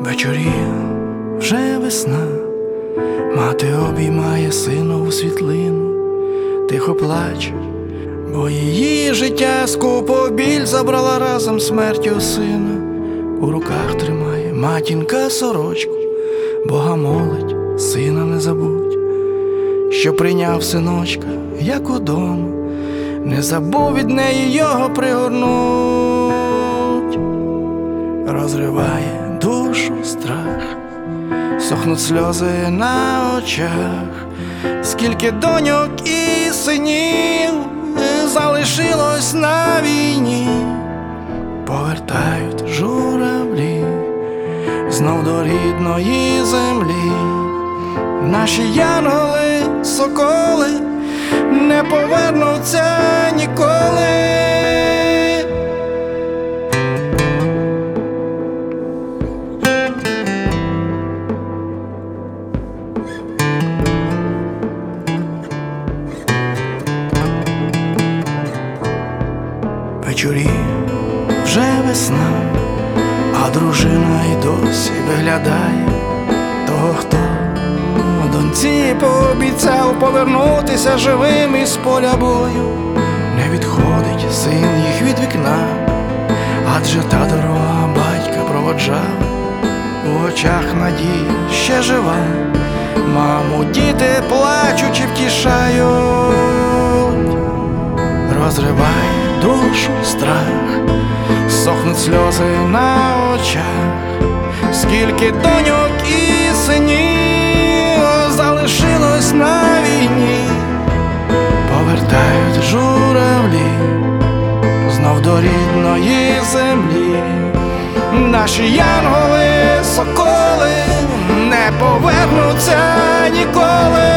Вечоріє, вже весна, мати обіймає синову світлину, тихо плаче, бо її життя скупо біль забрала разом смертю сина. У руках тримає матінка сорочку, Бога молить, сина не забудь, що прийняв синочка, як удома, не забув від неї його пригорнуть. Розриває душу страх, сохнуть сльози на очах, скільки доньок і синів залишилось на війні, повертають журавлі знов до рідної землі. Наші янголи, соколи не повернуться ніколи. Вечорі, вже весна, а дружина й досі виглядає того, хто доньці пообіцяв повернутися живим із поля бою. Не відходить син їх від вікна, адже та дорога батька проводжала. У очах надія ще жива, маму діти плачучи втішають. Розриває душу страх, сохнуть сльози на очах, скільки доньок і синів залишилось на війні, повертають журавлі знов до рідної землі. Наші янголи, соколи не повернуться ніколи.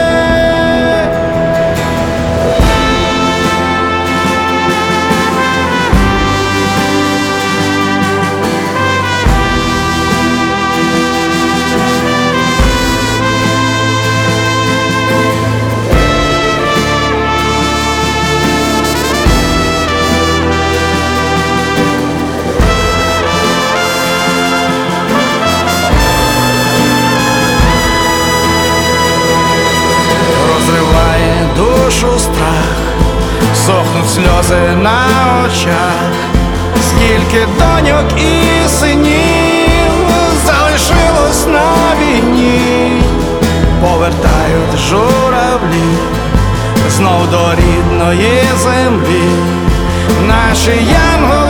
Душу страх, сохнуть сльози на очах, скільки доньок і синів залишилось на війні, повертають журавлі знов до рідної землі. Наші янголи,